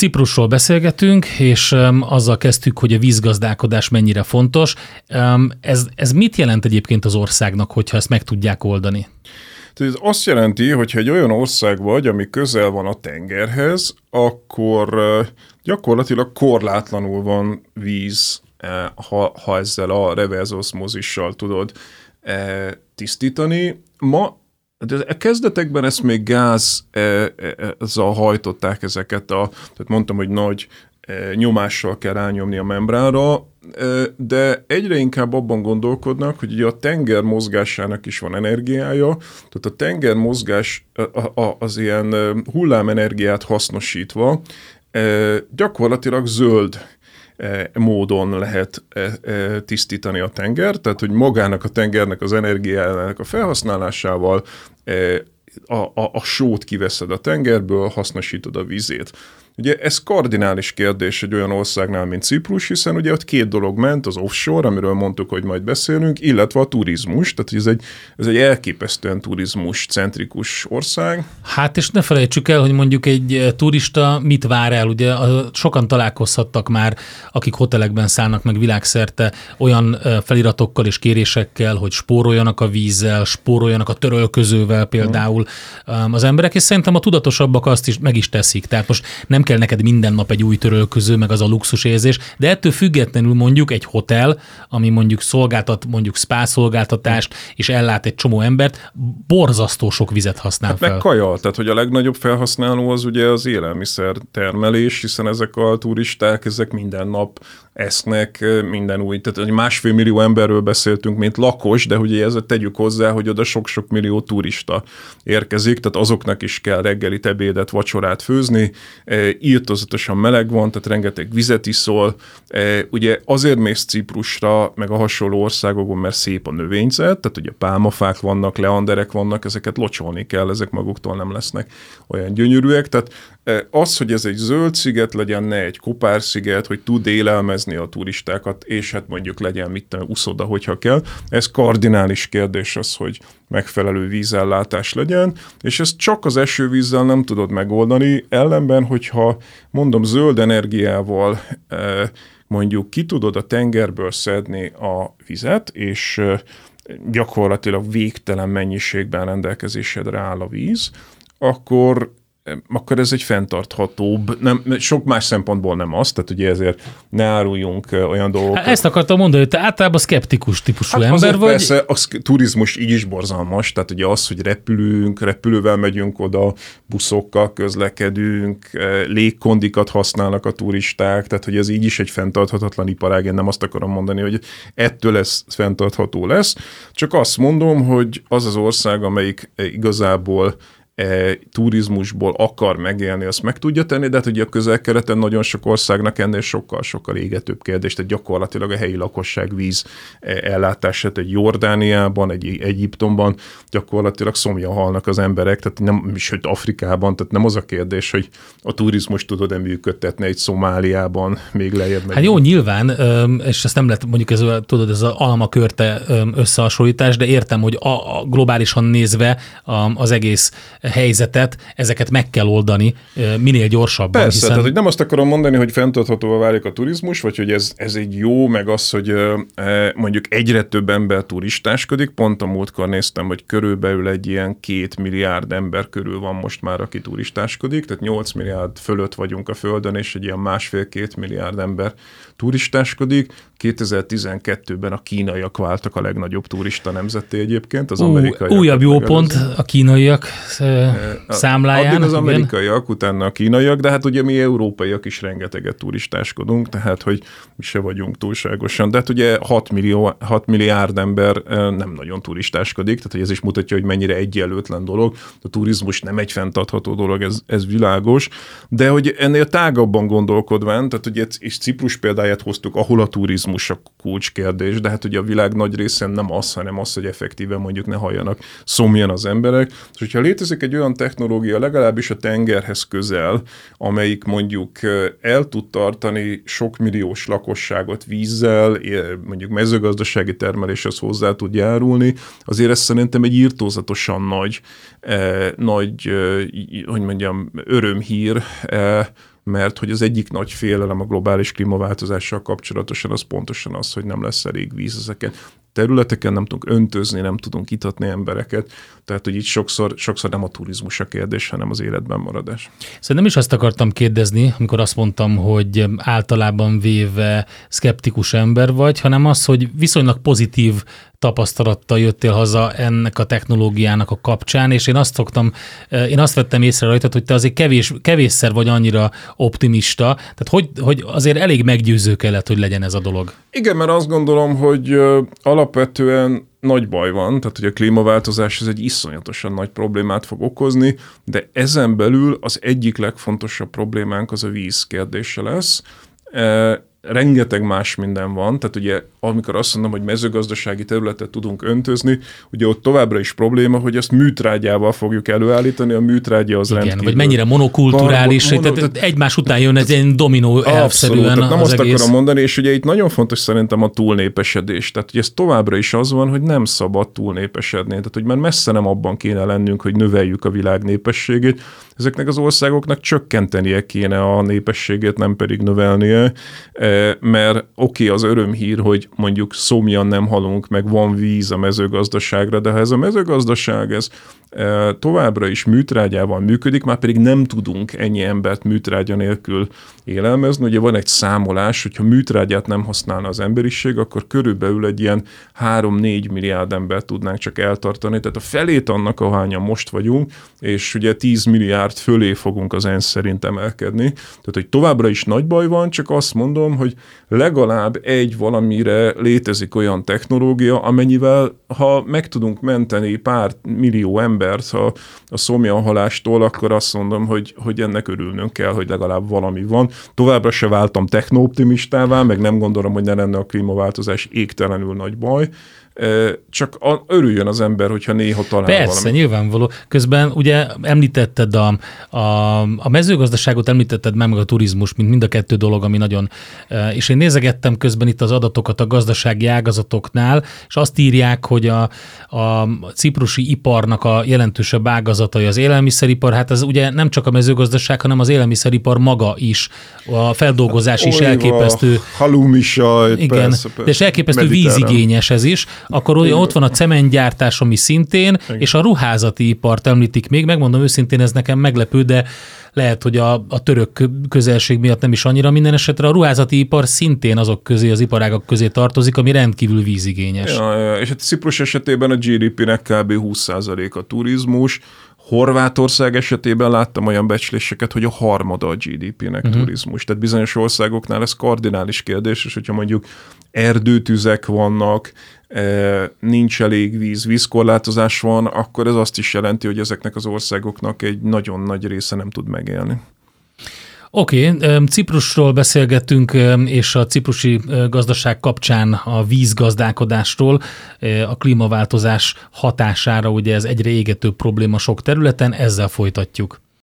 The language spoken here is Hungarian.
Ciprusról beszélgetünk, és azzal kezdtük, hogy a vízgazdálkodás mennyire fontos. Ez mit jelent egyébként az országnak, hogyha ezt meg tudják oldani? Ez azt jelenti, hogy egy olyan ország vagy, ami közel van a tengerhez, akkor gyakorlatilag korlátlanul van víz, ha ezzel a reverse oszmózissal tudod tisztítani. De a kezdetekben ezt még gázzal hajtották ezeket tehát mondtam, hogy nagy nyomással kell rányomni a membránra, de egyre inkább abban gondolkodnak, hogy ugye a tenger mozgásának is van energiája, tehát a tenger mozgás az ilyen hullámenergiát hasznosítva gyakorlatilag zöld módon lehet tisztítani a tenger, tehát hogy magának a tengernek az energiájának a felhasználásával a sót kiveszed a tengerből, hasznosítod a vízét. Ugye ez kardinális kérdés egy olyan országnál, mint Ciprus, hiszen ugye ott két dolog ment, az offshore, amiről mondtuk, hogy majd beszélünk, illetve a turizmus, tehát ez egy elképesztően turizmus-centrikus ország. Hát és ne felejtsük el, hogy mondjuk egy turista mit vár el, ugye sokan találkozhattak már, akik hotelekben szállnak meg világszerte olyan feliratokkal és kérésekkel, hogy spóroljanak a vízzel, spóroljanak a törölközővel például az emberek, és szerintem a tudatosabbak azt is meg is teszik. Tehát most nem kell neked minden nap egy új törölköző, meg az a luxusérzés, de ettől függetlenül mondjuk egy hotel, ami mondjuk szolgáltat mondjuk spa szolgáltatást, és ellát egy csomó embert, borzasztó sok vizet használ fel. Meg kaja, tehát hogy a legnagyobb felhasználó az ugye az élelmiszer termelés, hiszen ezek a turisták, ezek minden nap esznek minden új, tehát 1,5 millió emberről beszéltünk, mint lakos, de ugye ezzel tegyük hozzá, hogy oda sok-sok millió turista érkezik, tehát azoknak is kell reggelit, ebédet, vacsorát főzni, írtózatosan meleg van, tehát rengeteg vizet iszol, ugye azért mész Ciprusra, meg a hasonló országokon, mert szép a növényzet, tehát ugye pálmafák vannak, leanderek vannak, ezeket locsolni kell, ezek maguktól nem lesznek olyan gyönyörűek, tehát az, hogy ez egy zöld sziget legyen, ne egy kopársziget, hogy tud élelmezni a turistákat, és hát mondjuk legyen uszoda, hogyha kell. Ez kardinális kérdés az, hogy megfelelő vízellátás legyen, és ezt csak az esővízzel nem tudod megoldani, ellenben, hogyha mondom zöld energiával mondjuk ki tudod a tengerből szedni a vizet, és gyakorlatilag végtelen mennyiségben rendelkezésedre áll a víz, akkor ez egy fenntarthatóbb, sok más szempontból nem az, tehát ugye ezért ne áruljunk olyan dolgokat. Hát ezt akartam mondani, hogy te általában szkeptikus típusú ember vagy. Persze, a turizmus így is borzalmas, tehát ugye az, hogy repülővel megyünk oda, buszokkal közlekedünk, légkondikat használnak a turisták, tehát hogy ez így is egy fenntarthatatlan iparág, én nem azt akarom mondani, hogy ettől ez fenntartható lesz, csak azt mondom, hogy az az ország, amelyik igazából turizmusból akar megélni, azt meg tudja tenni, de hát ugye a közel-keleten nagyon sok országnak ennél sokkal-sokkal égetőbb kérdés, tehát gyakorlatilag a helyi lakosság víz ellátását egy Jordániában, egy Egyiptomban gyakorlatilag szomjan halnak az emberek, tehát nem is, hogy Afrikában, tehát nem az a kérdés, hogy a turizmus tudod-e működtetni egy Szomáliában, még lejjebb megy. Hát jó, nyilván, és ezt nem lehet mondjuk ez az alma-körte összehasonlítás, de értem, hogy globálisan nézve az egész helyzetet, ezeket meg kell oldani minél gyorsabban. Persze, tehát hogy nem azt akarom mondani, hogy fenntarthatóvá válik a turizmus, vagy hogy ez egy jó, meg az, hogy mondjuk egyre több ember turistáskodik. Pont a múltkor néztem, hogy körülbelül egy ilyen 2 milliárd ember körül van most már, aki turistáskodik, tehát 8 milliárd fölött vagyunk a Földön, és egy ilyen 1,5-2 milliárd ember turistáskodik. 2012-ben a kínaiak váltak a legnagyobb turista nemzetté egyébként, az amerikaiak. Újabb jó pont a kínaiak számláján. Addig az amerikaiak, utána a kínaiak, de hát ugye mi európaiak is rengeteget turistáskodunk, tehát hogy mi se vagyunk túlságosan. De hát ugye 6 milliárd ember nem nagyon turistáskodik, tehát hogy ez is mutatja, hogy mennyire egyenlőtlen dolog. A turizmus nem egy fenntartható dolog, ez világos, de hogy ennél tágabban gondolkodván, tehát ugye és Ciprus példáját hoztuk, ahol a turizmus a kulcskérdés, de hát ugye a világ nagy részén nem az, hanem az, hogy effektíven mondjuk ne halljanak szomjan az emberek. És hogyha létezik egy olyan technológia, legalábbis a tengerhez közel, amelyik mondjuk el tud tartani sok milliós lakosságot vízzel, mondjuk mezőgazdasági termeléshez hozzá tud járulni, azért ez szerintem egy írtózatosan nagy hogy mondjam, örömhír mert hogy az egyik nagy félelem a globális klímaváltozással kapcsolatosan az pontosan az, hogy nem lesz elég víz ezeken területeken, nem tudunk öntözni, nem tudunk itatni embereket, tehát hogy itt sokszor nem a turizmus a kérdés, hanem az életben maradás. Szerintem is azt akartam kérdezni, amikor azt mondtam, hogy általában véve szkeptikus ember vagy, hanem az, hogy viszonylag pozitív tapasztalattal jöttél haza ennek a technológiának a kapcsán, és én azt vettem észre rajtad, hogy te azért kevésszer vagy annyira optimista, tehát hogy azért elég meggyőző kellett, hogy legyen ez a dolog. Igen, mert azt gondolom, hogy alapvetően nagy baj van, tehát hogy a klímaváltozás ez egy iszonyatosan nagy problémát fog okozni, de ezen belül az egyik legfontosabb problémánk az a víz kérdése lesz. Rengeteg más minden van, tehát ugye amikor azt mondom, hogy mezőgazdasági területet tudunk öntözni, ugye ott továbbra is probléma, hogy azt műtrágyával fogjuk előállítani, a műtrágya az rendkívül. Vagy mennyire monokulturális, tehát egymás után jön ez egy dominó elvszerűen nem az azt egész. akarom mondani, és ugye itt nagyon fontos szerintem a túlnépesedés, tehát ugye ez továbbra is az van, hogy nem szabad túlnépesedni, tehát hogy már messze nem abban kéne lennünk, hogy növeljük a világ népességét, ezeknek az országoknak csökkentenie kéne a népességét, nem pedig növelnie, mert az örömhír, hogy mondjuk szomjan nem halunk, meg van víz a mezőgazdaságra, de ha ez a mezőgazdaság továbbra is műtrágyával működik, már pedig nem tudunk ennyi embert műtrágya nélkül élelmezni. Ugye van egy számolás, hogyha műtrágyát nem használna az emberiség, akkor körülbelül egy ilyen 3-4 milliárd embert tudnánk csak eltartani, tehát a felét annak, ahányan most vagyunk, és ugye 10 milliárd fölé fogunk az ENSZ szerint emelkedni. Tehát, hogy továbbra is nagy baj van, csak azt mondom, hogy legalább egy valamire létezik olyan technológia, amennyivel, ha meg tudunk menteni pár millió embert a szomjanhalástól, akkor azt mondom, hogy ennek örülnünk kell, hogy legalább valami van. Továbbra se váltam technooptimistává, meg nem gondolom, hogy ne lenne a klímaváltozás égtelenül nagy baj, csak örüljön az ember, hogyha néha talál valami. Persze, nyilvánvaló. Közben ugye említetted a mezőgazdaságot, említetted meg a turizmus, mint mind a kettő dolog, ami nagyon... És én nézegettem közben itt az adatokat a gazdasági ágazatoknál, és azt írják, hogy a ciprusi iparnak a jelentősebb ágazatai az élelmiszeripar, hát ez ugye nem csak a mezőgazdaság, hanem az élelmiszeripar maga is, a feldolgozás is elképesztő. Halúmisajt, igen, persze. De és elképesztő vízigényes ez is. Akkor ott van a cementgyártás, ami szintén, igen. És a ruházati ipart említik még, megmondom őszintén, ez nekem meglepő, de lehet, hogy a török közelség miatt nem is annyira, minden esetre a ruházati ipar szintén azok közé, az iparágak közé tartozik, ami rendkívül vízigényes. Ja, és hát Ciprus esetében a GDP-nek kb. 20% a turizmus, Horvátország esetében láttam olyan becsléseket, hogy a harmada a GDP-nek turizmus. Tehát bizonyos országoknál ez kardinális kérdés, és hogyha mondjuk erdőtüzek vannak, nincs elég víz, vízkorlátozás van, akkor ez azt is jelenti, hogy ezeknek az országoknak egy nagyon nagy része nem tud megélni. Oké, Ciprusról beszélgettünk, és a ciprusi gazdaság kapcsán a vízgazdálkodásról, a klímaváltozás hatására, ugye ez egyre égető probléma sok területen, ezzel folytatjuk.